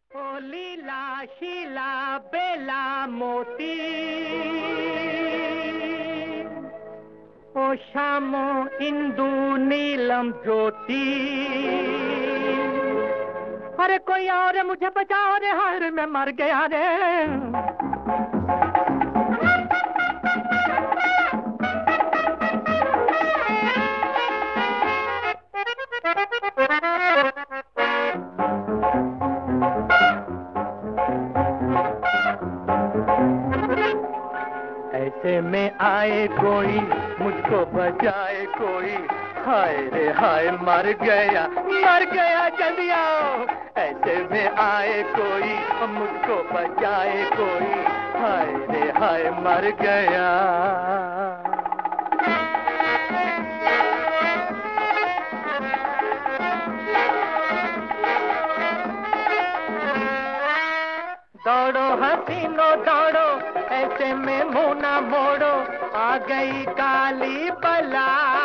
ओ लीला शीला बेला मोती, ओ शामो इंदु नीलम ज्योति। अरे कोई और मुझे बचाओ रे, हाय मैं मर गया रे। ऐसे में आए कोई, मुझको बचाए कोई, हाय रे हाय मर गया जल्दी आओ। ऐसे में आए कोई, मुझको बचाए कोई, हाय रे हाय मर गया। दौड़ो हसीनो दौड़ो, ऐसे में मुंह ना मोड़ो, आ गई काली बला।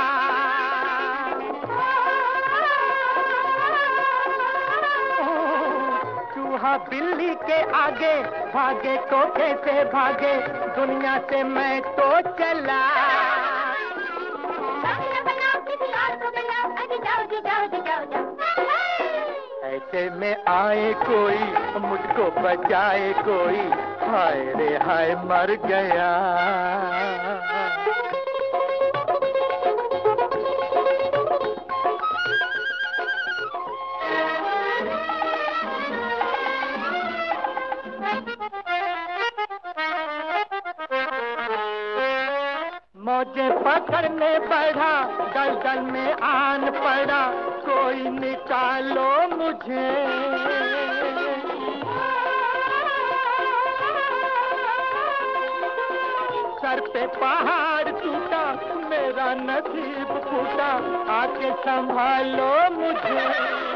चूहा बिल्ली के आगे भागे तो कैसे भागे, दुनिया से मैं तो चला। ऐसे में आए कोई, मुझको बचाए कोई, हाय रे हाय मर गया। मौजे पकड़ने बढ़ा, दलदल में आन पड़ा, कोई निकालो मुझे। सर पे पहाड़ टूटा, मेरा नसीब फूटा, आके संभालो मुझे।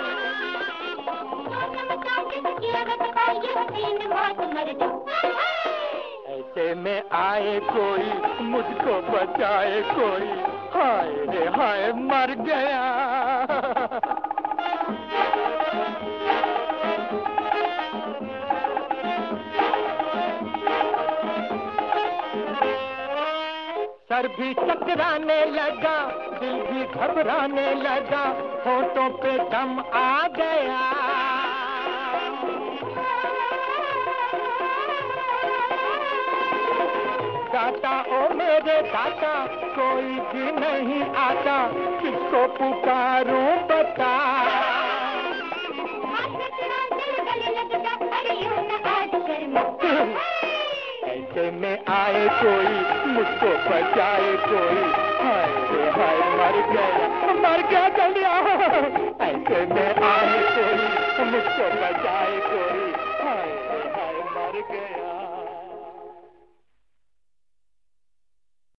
ऐसे में आए कोई, मुझको बचाए कोई, हाय रे हाय मर गया। सर भी चकराने लगा, दिल भी घबराने लगा, होठों पे दम आ गया। दाता ओ मेरे दाता, कोई भी नहीं आता, किसको पुकारूं बता। ऐसे में आए कोई, मुझको बचाए कोई, हाय रे हाय मर गया जल्दी आओ। ऐसे में आए कोई, मुझको बचाए कोई।